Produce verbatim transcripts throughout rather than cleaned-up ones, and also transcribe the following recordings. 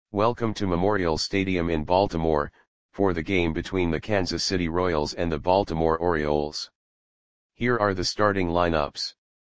Welcome to Memorial Stadium in Baltimore, for the game between the Kansas City Royals and the Baltimore Orioles. Here are the starting lineups.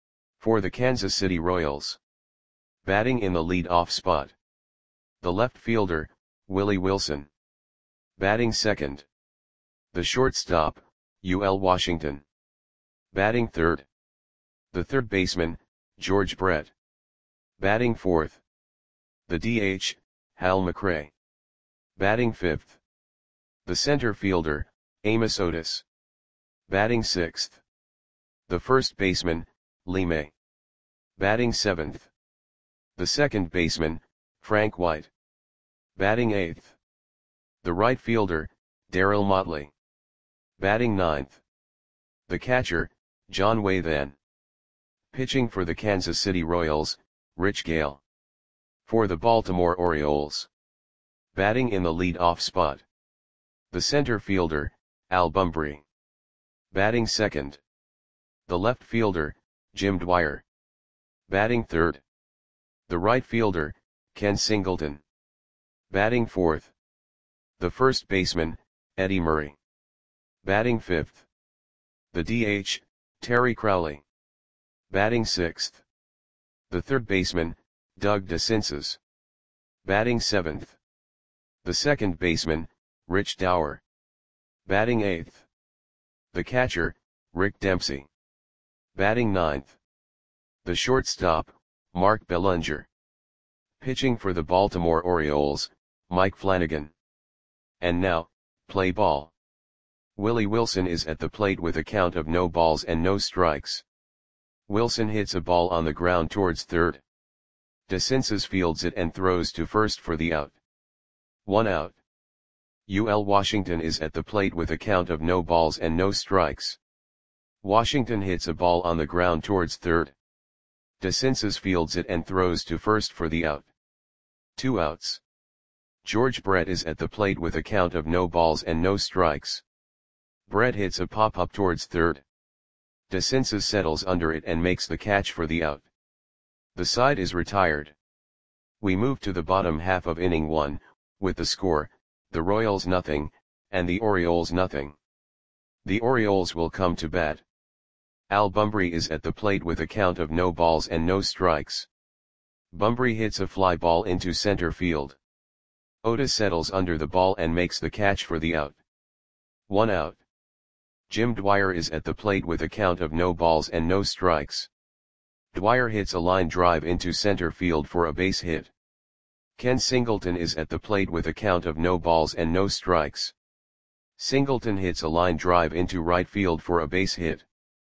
For the Kansas City Royals. Batting in the lead-off spot. The left fielder, Willie Wilson. Batting second. The shortstop, U L Washington. Batting third. The third baseman, George Brett. Batting fourth. The D H, Hal McRae. Batting fifth. The center fielder, Amos Otis. Batting sixth. The first baseman, Lee May. Batting seventh. The second baseman, Frank White. Batting eighth. The right fielder, Darryl Motley. Batting ninth. The catcher, John Wathan. Pitching for the Kansas City Royals, Rich Gale. For the Baltimore Orioles. Batting in the lead-off spot. The center fielder, Al Bumbry. Batting second. The left fielder, Jim Dwyer. Batting third. The right fielder, Ken Singleton. Batting fourth. The first baseman, Eddie Murray. Batting fifth. The D H, Terry Crowley. Batting sixth. The third baseman, Doug DeCinces. Batting seventh. The second baseman, Rich Dower. Batting eighth. The catcher, Rick Dempsey. Batting ninth. The shortstop, Mark Bellinger. Pitching for the Baltimore Orioles, Mike Flanagan. And now, play ball. Willie Wilson is at the plate with a count of no balls and no strikes. Wilson hits a ball on the ground towards third. DeCinces fields it and throws to first for the out. One out. U L Washington is at the plate with a count of no balls and no strikes. Washington hits a ball on the ground towards third. DeCinces fields it and throws to first for the out. Two outs. George Brett is at the plate with a count of no balls and no strikes. Brett hits a pop-up towards third. DeCinces settles under it and makes the catch for the out. The side is retired. We move to the bottom half of inning one, with the score, the Royals nothing, and the Orioles nothing. The Orioles will come to bat. Al Bumbry is at the plate with a count of no balls and no strikes. Bumbry hits a fly ball into center field. Otis settles under the ball and makes the catch for the out. One out. Jim Dwyer is at the plate with a count of no balls and no strikes. Dwyer hits a line drive into center field for a base hit. Ken Singleton is at the plate with a count of no balls and no strikes. Singleton hits a line drive into right field for a base hit.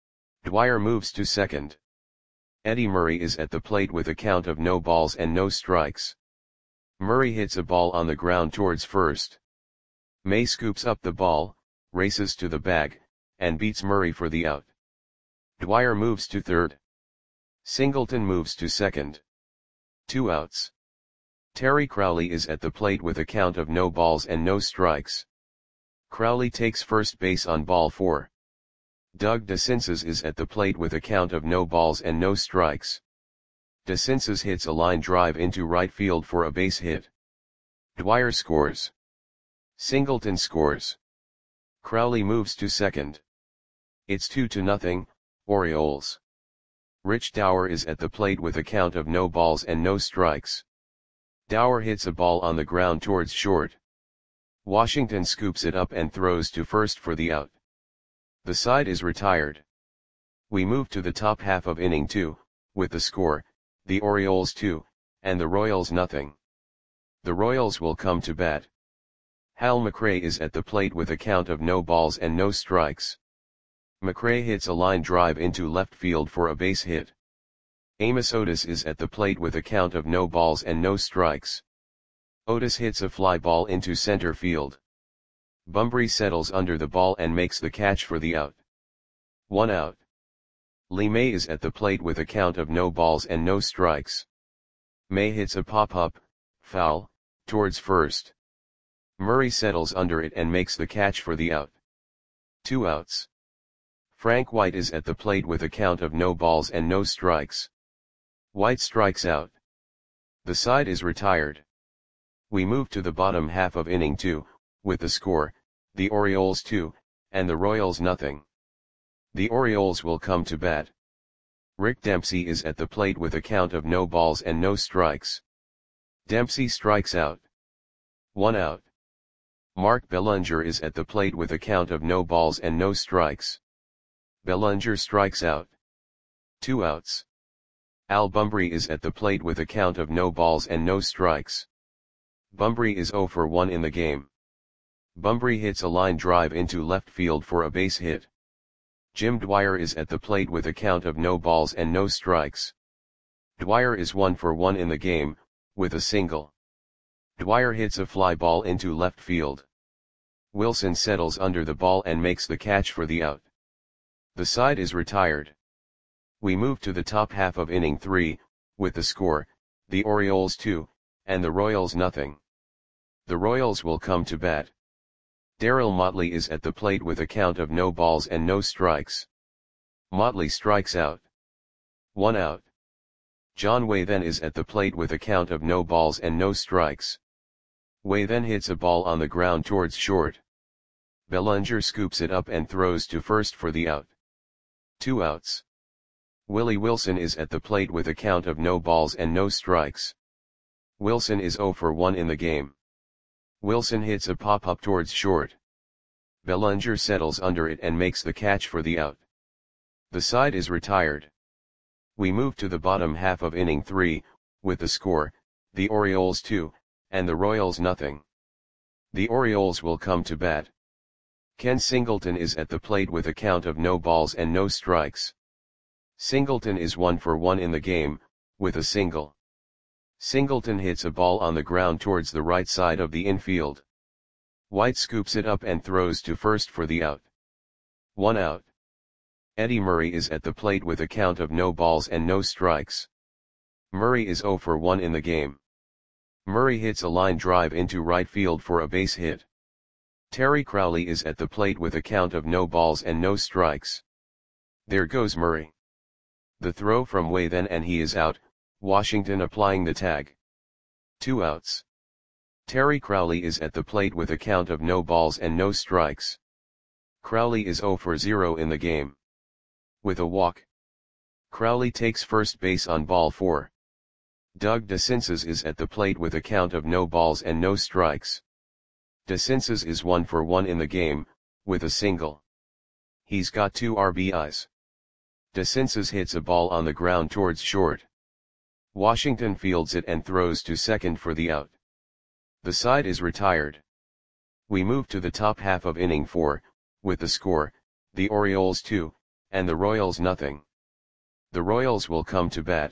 Dwyer moves to second. Eddie Murray is at the plate with a count of no balls and no strikes. Murray hits a ball on the ground towards first. May scoops up the ball, races to the bag, and beats Murray for the out. Dwyer moves to third. Singleton moves to second. Two outs. Terry Crowley is at the plate with a count of no balls and no strikes. Crowley takes first base on ball four. Doug DeCinces is at the plate with a count of no balls and no strikes. DeCinces hits a line drive into right field for a base hit. Dwyer scores. Singleton scores. Crowley moves to second. It's two to nothing, Orioles. Rich Dower is at the plate with a count of no balls and no strikes. Dower hits a ball on the ground towards short. Washington scoops it up and throws to first for the out. The side is retired. We move to the top half of inning two, with the score, the Orioles two, and the Royals nothing. The Royals will come to bat. Hal McRae is at the plate with a count of no balls and no strikes. McRae hits a line drive into left field for a base hit. Amos Otis is at the plate with a count of no balls and no strikes. Otis hits a fly ball into center field. Bumbry settles under the ball and makes the catch for the out. One out. Lee May is at the plate with a count of no balls and no strikes. May hits a pop-up, foul, towards first. Murray settles under it and makes the catch for the out. Two outs. Frank White is at the plate with a count of no balls and no strikes. White strikes out. The side is retired. We move to the bottom half of inning two, with the score, the Orioles two, and the Royals nothing. The Orioles will come to bat. Rick Dempsey is at the plate with a count of no balls and no strikes. Dempsey strikes out. One out. Mark Belanger is at the plate with a count of no balls and no strikes. Belanger strikes out. Two outs. Al Bumbry is at the plate with a count of no balls and no strikes. Bumbry is oh for one in the game. Bumbry hits a line drive into left field for a base hit. Jim Dwyer is at the plate with a count of no balls and no strikes. Dwyer is one for one in the game, with a single. Dwyer hits a fly ball into left field. Wilson settles under the ball and makes the catch for the out. The side is retired. We move to the top half of inning three, with the score, the Orioles two, and the Royals nothing. The Royals will come to bat. Darryl Motley is at the plate with a count of no balls and no strikes. Motley strikes out. One out. John Way then is at the plate with a count of no balls and no strikes. Way then hits a ball on the ground towards short. Belanger scoops it up and throws to first for the out. Two outs. Willie Wilson is at the plate with a count of no balls and no strikes. Wilson is oh for one in the game. Wilson hits a pop-up towards short. Belanger settles under it and makes the catch for the out. The side is retired. We move to the bottom half of inning three, with the score, the Orioles two, and the Royals nothing. The Orioles will come to bat. Ken Singleton is at the plate with a count of no balls and no strikes. Singleton is one for one in the game, with a single. Singleton hits a ball on the ground towards the right side of the infield. White scoops it up and throws to first for the out. One out. Eddie Murray is at the plate with a count of no balls and no strikes. Murray is oh for one in the game. Murray hits a line drive into right field for a base hit. Terry Crowley is at the plate with a count of no balls and no strikes. There goes Murray. The throw from Way then and he is out, Washington applying the tag. Two outs. Terry Crowley is at the plate with a count of no balls and no strikes. Crowley is oh for zero in the game. With a walk. Crowley takes first base on ball four. Doug DeCinces is at the plate with a count of no balls and no strikes. DeCinces is one for one in the game, with a single. He's got two R B Is. DeCinces hits a ball on the ground towards short. Washington fields it and throws to second for the out. The side is retired. We move to the top half of inning four, with the score, the Orioles two, and the Royals nothing. The Royals will come to bat.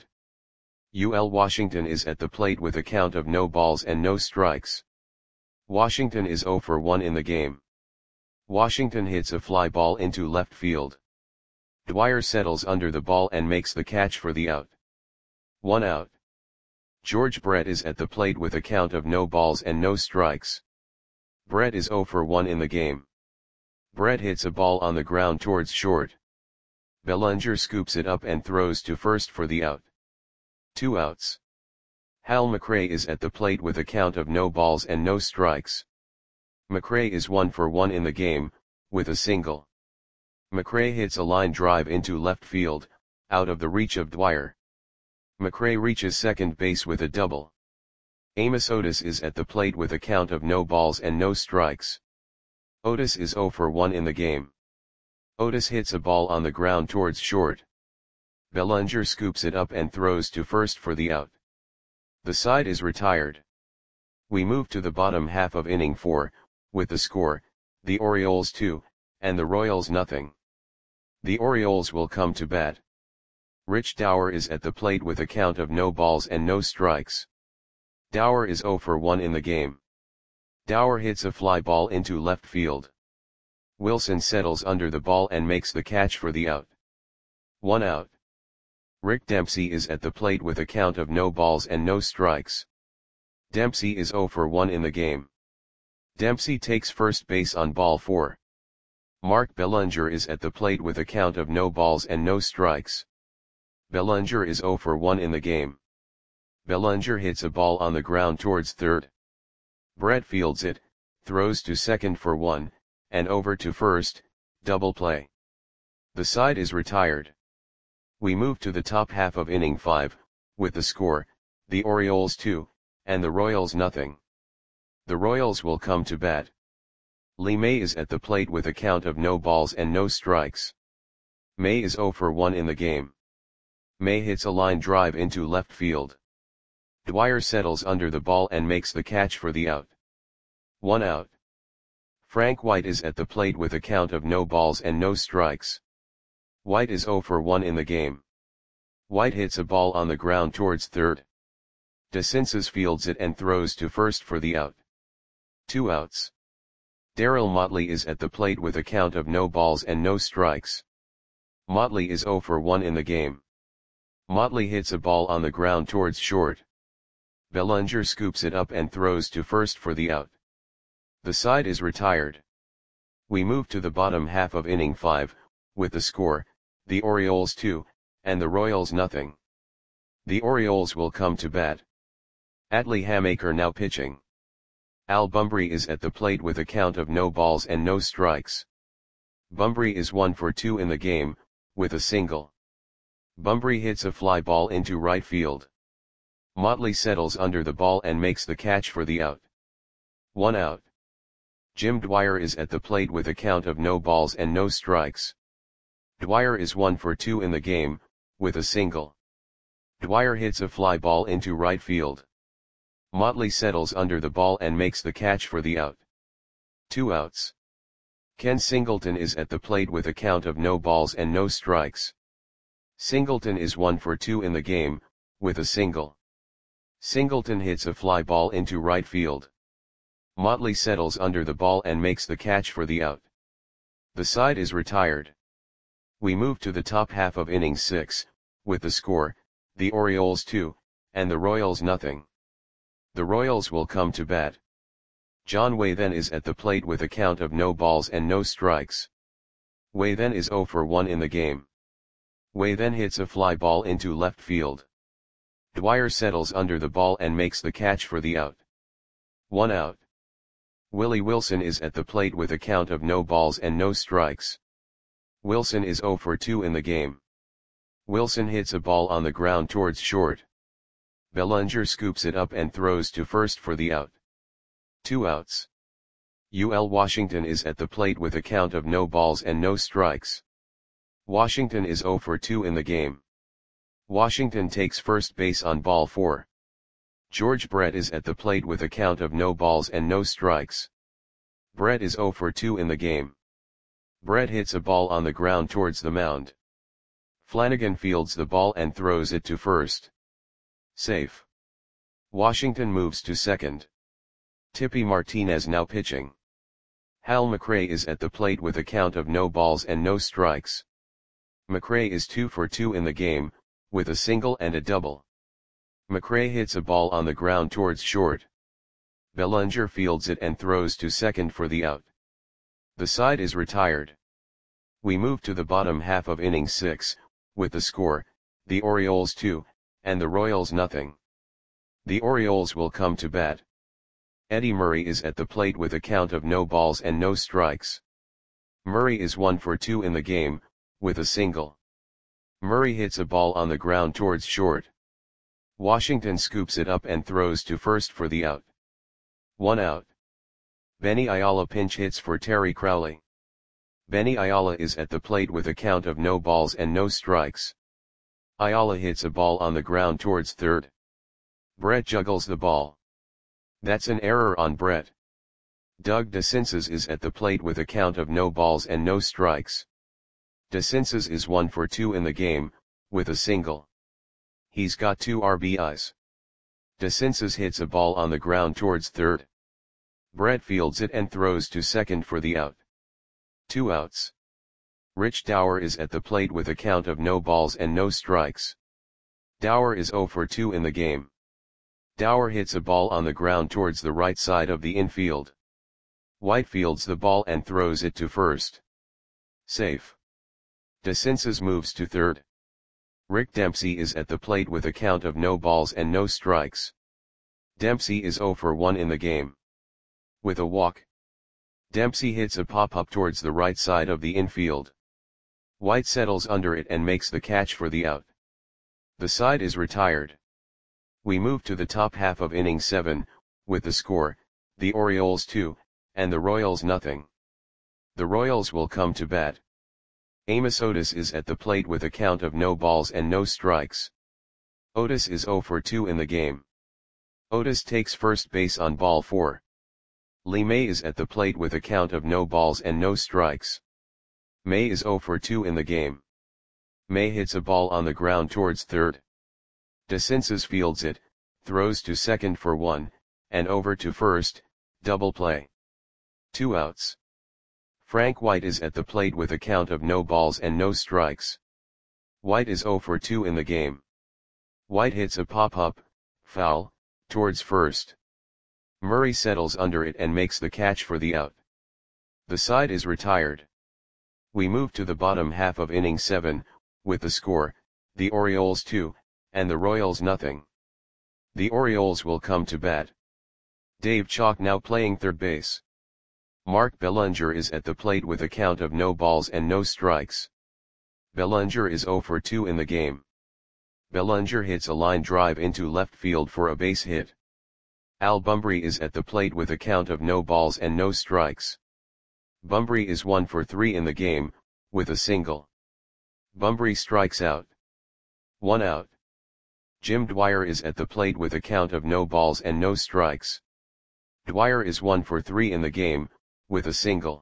U L Washington is at the plate with a count of no balls and no strikes. Washington is oh for one in the game. Washington hits a fly ball into left field. Dwyer settles under the ball and makes the catch for the out. One out. George Brett is at the plate with a count of no balls and no strikes. Brett is oh for one in the game. Brett hits a ball on the ground towards short. Belanger scoops it up and throws to first for the out. Two outs. Hal McRae is at the plate with a count of no balls and no strikes. McRae is one for one in the game, with a single. McRae hits a line drive into left field, out of the reach of Dwyer. McRae reaches second base with a double. Amos Otis is at the plate with a count of no balls and no strikes. Otis is oh for one in the game. Otis hits a ball on the ground towards short. Belanger scoops it up and throws to first for the out. The side is retired. We move to the bottom half of inning four, with the score, the Orioles two, and the Royals nothing. The Orioles will come to bat. Rich Dower is at the plate with a count of no balls and no strikes. Dower is oh for one in the game. Dower hits a fly ball into left field. Wilson settles under the ball and makes the catch for the out. One out. Rick Dempsey is at the plate with a count of no balls and no strikes. Dempsey is oh for one in the game. Dempsey takes first base on ball four. Mark Belanger is at the plate with a count of no balls and no strikes. Belanger is oh for one in the game. Belanger hits a ball on the ground towards third. Brett fields it, throws to second for one, and over to first, double play. The side is retired. We move to the top half of inning five, with the score, the Orioles two, and the Royals nothing. The Royals will come to bat. Lee May is at the plate with a count of no balls and no strikes. May is oh for one in the game. May hits a line drive into left field. Dwyer settles under the ball and makes the catch for the out. One out. Frank White is at the plate with a count of no balls and no strikes. White is oh for one in the game. White hits a ball on the ground towards third. DeCinces fields it and throws to first for the out. Two outs. Darryl Motley is at the plate with a count of no balls and no strikes. Motley is oh for one in the game. Motley hits a ball on the ground towards short. Bellinger scoops it up and throws to first for the out. The side is retired. We move to the bottom half of inning five, with the score, the Orioles two, and the Royals nothing. The Orioles will come to bat. Atlee Hamaker now pitching. Al Bumbry is at the plate with a count of no balls and no strikes. Bumbry is one for two in the game, with a single. Bumbry hits a fly ball into right field. Motley settles under the ball and makes the catch for the out. One out. Jim Dwyer is at the plate with a count of no balls and no strikes. Dwyer is one for two in the game, with a single. Dwyer hits a fly ball into right field. Motley settles under the ball and makes the catch for the out. Two outs. Ken Singleton is at the plate with a count of no balls and no strikes. Singleton is one for two in the game, with a single. Singleton hits a fly ball into right field. Motley settles under the ball and makes the catch for the out. The side is retired. We move to the top half of inning six, with the score, the Orioles two, and the Royals nothing. The Royals will come to bat. John Waythen is at the plate with a count of no balls and no strikes. Waythen is oh for one in the game. Waythen hits a fly ball into left field. Dwyer settles under the ball and makes the catch for the out. One out. Willie Wilson is at the plate with a count of no balls and no strikes. Wilson is oh for two in the game. Wilson hits a ball on the ground towards short. Bellinger scoops it up and throws to first for the out. Two outs. U L Washington is at the plate with a count of no balls and no strikes. Washington is oh for two in the game. Washington takes first base on ball four. George Brett is at the plate with a count of no balls and no strikes. Brett is oh for two in the game. Brett hits a ball on the ground towards the mound. Flanagan fields the ball and throws it to first. Safe. Washington moves to second. Tippy Martinez now pitching. Hal McRae is at the plate with a count of no balls and no strikes. McRae is two for two in the game, with a single and a double. McRae hits a ball on the ground towards short. Bellinger fields it and throws to second for the out. The side is retired. We move to the bottom half of inning six, with the score, the Orioles two, and the Royals nothing. The Orioles will come to bat. Eddie Murray is at the plate with a count of no balls and no strikes. Murray is one for two in the game, with a single. Murray hits a ball on the ground towards short. Washington scoops it up and throws to first for the out. One out. Benny Ayala pinch hits for Terry Crowley. Benny Ayala is at the plate with a count of no balls and no strikes. Ayala hits a ball on the ground towards third. Brett juggles the ball. That's an error on Brett. Doug DeCinces is at the plate with a count of no balls and no strikes. DeCinces is one for two in the game, with a single. He's got two R B Is. DeCinces hits a ball on the ground towards third. Brett fields it and throws to second for the out. Two outs. Rich Dower is at the plate with a count of no balls and no strikes. Dower is oh for two in the game. Dower hits a ball on the ground towards the right side of the infield. White fields the ball and throws it to first. Safe. DeCinces moves to third. Rick Dempsey is at the plate with a count of no balls and no strikes. Dempsey is oh for one in the game. With a walk, Dempsey hits a pop-up towards the right side of the infield. White settles under it and makes the catch for the out. The side is retired. We move to the top half of inning seven, with the score, the Orioles two, and the Royals nothing. The Royals will come to bat. Amos Otis is at the plate with a count of no balls and no strikes. Otis is oh for two in the game. Otis takes first base on ball four. Lee May is at the plate with a count of no balls and no strikes. May is oh for two in the game. May hits a ball on the ground towards third. DeCinces fields it, throws to second for one, and over to first, double play. Two outs. Frank White is at the plate with a count of no balls and no strikes. White is oh for two in the game. White hits a pop-up, foul, towards first. Murray settles under it and makes the catch for the out. The side is retired. We move to the bottom half of inning seven, with the score, the Orioles two, and the Royals nothing. The Orioles will come to bat. Dave Chalk now playing third base. Mark Bellinger is at the plate with a count of no balls and no strikes. Bellinger is oh for two in the game. Bellinger hits a line drive into left field for a base hit. Al Bumbry is at the plate with a count of no balls and no strikes. Bumbry is one for three in the game, with a single. Bumbry strikes out. One out. Jim Dwyer is at the plate with a count of no balls and no strikes. Dwyer is one for three in the game, with a single.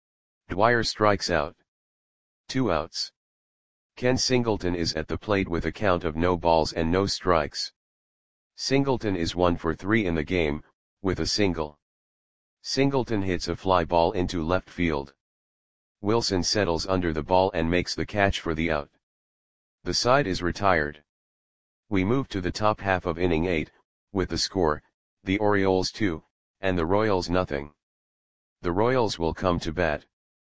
Dwyer strikes out. Two outs. Ken Singleton is at the plate with a count of no balls and no strikes. Singleton is one for three in the game, with a single. Singleton hits a fly ball into left field. Wilson settles under the ball and makes the catch for the out. The side is retired. We move to the top half of inning eight, with the score, the Orioles two, and the Royals nothing. The Royals will come to bat.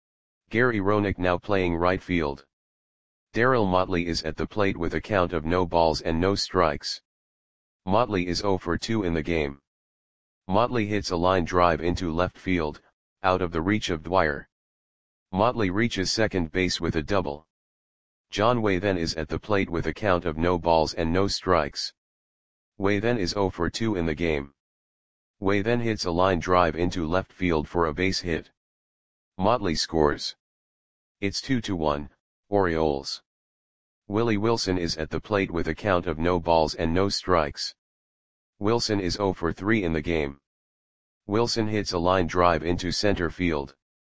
Gary Roenick now playing right field. Darryl Motley is at the plate with a count of no balls and no strikes. Motley is oh for two in the game. Motley hits a line drive into left field, out of the reach of Dwyer. Motley reaches second base with a double. John Way then is at the plate with a count of no balls and no strikes. Way then is oh for two in the game. Way then hits a line drive into left field for a base hit. Motley scores. It's two to one, Orioles. Willie Wilson is at the plate with a count of no balls and no strikes. Wilson is oh for three in the game. Wilson hits a line drive into center field.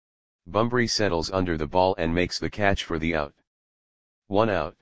Bumbry settles under the ball and makes the catch for the out. One out.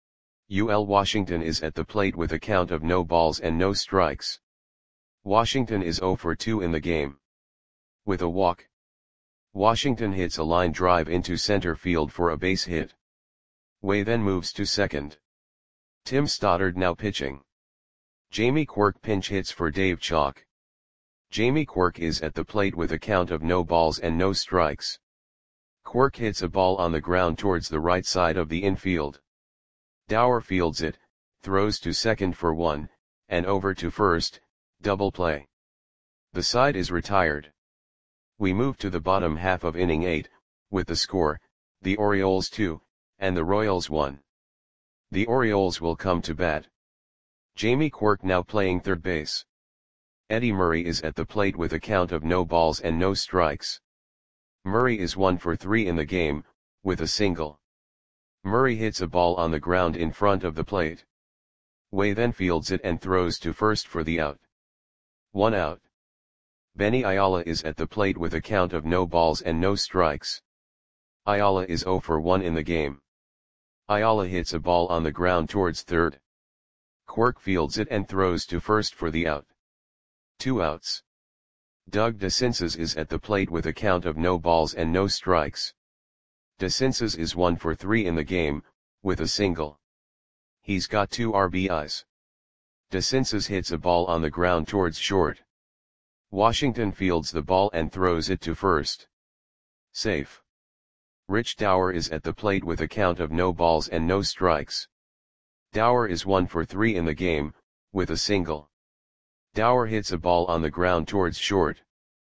U L Washington is at the plate with a count of no balls and no strikes. Washington is oh for two in the game. With a walk, Washington hits a line drive into center field for a base hit. Way then moves to second. Tim Stoddard now pitching. Jamie Quirk pinch hits for Dave Chalk. Jamie Quirk is at the plate with a count of no balls and no strikes. Quirk hits a ball on the ground towards the right side of the infield. Dower fields it, throws to second for one, and over to first, double play. The side is retired. We move to the bottom half of inning eight, with the score, the Orioles two, and the Royals one. The Orioles will come to bat. Jamie Quirk now playing third base. Eddie Murray is at the plate with a count of no balls and no strikes. Murray is one for three in the game, with a single. Murray hits a ball on the ground in front of the plate. Way then fields it and throws to first for the out. One out. Benny Ayala is at the plate with a count of no balls and no strikes. Ayala is oh for one in the game. Ayala hits a ball on the ground towards third. Quirk fields it and throws to first for the out. Two outs. Doug DeCinces is at the plate with a count of no balls and no strikes. DeCinces is one for three in the game, with a single. He's got two R B Is. DeCinces hits a ball on the ground towards short. Washington fields the ball and throws it to first. Safe. Rich Dower is at the plate with a count of no balls and no strikes. Dower is one for three in the game, with a single. Dower hits a ball on the ground towards short.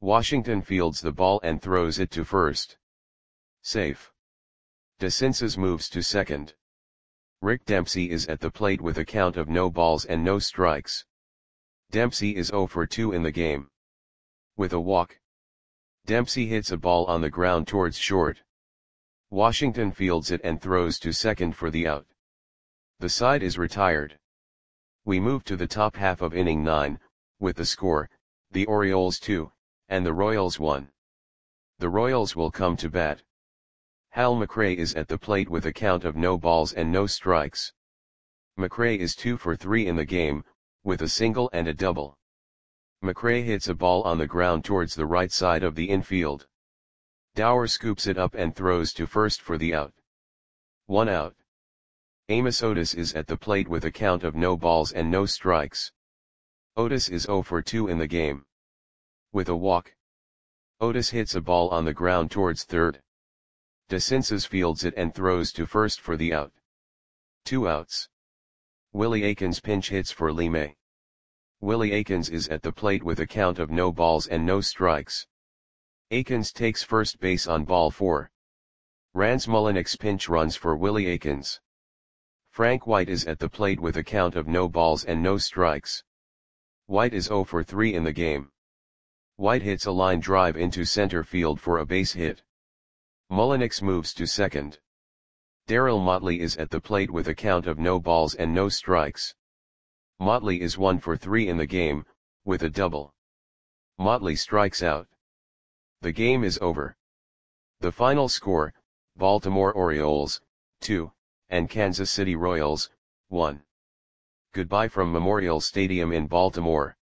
Washington fields the ball and throws it to first. Safe. DeCinces moves to second. Rick Dempsey is at the plate with a count of no balls and no strikes. Dempsey is zero for two in the game. With a walk, Dempsey hits a ball on the ground towards short. Washington fields it and throws to second for the out. The side is retired. We move to the top half of inning nine, with the score, the Orioles two, and the Royals one. The Royals will come to bat. Hal McRae is at the plate with a count of no balls and no strikes. McRae is two for three in the game, with a single and a double. McRae hits a ball on the ground towards the right side of the infield. Dower scoops it up and throws to first for the out. One out. Amos Otis is at the plate with a count of no balls and no strikes. Otis is zero for two in the game. With a walk, Otis hits a ball on the ground towards third. DeCinces fields it and throws to first for the out. Two outs. Willie Aikens pinch hits for Lee May. Willie Aikens is at the plate with a count of no balls and no strikes. Aikens takes first base on ball four. Rance Mulliniks pinch runs for Willie Aikens. Frank White is at the plate with a count of no balls and no strikes. White is zero for three in the game. White hits a line drive into center field for a base hit. Mulliniks moves to second. Darryl Motley is at the plate with a count of no balls and no strikes. Motley is one for three in the game, with a double. Motley strikes out. The game is over. The final score, Baltimore Orioles, two, and Kansas City Royals, one. Goodbye from Memorial Stadium in Baltimore.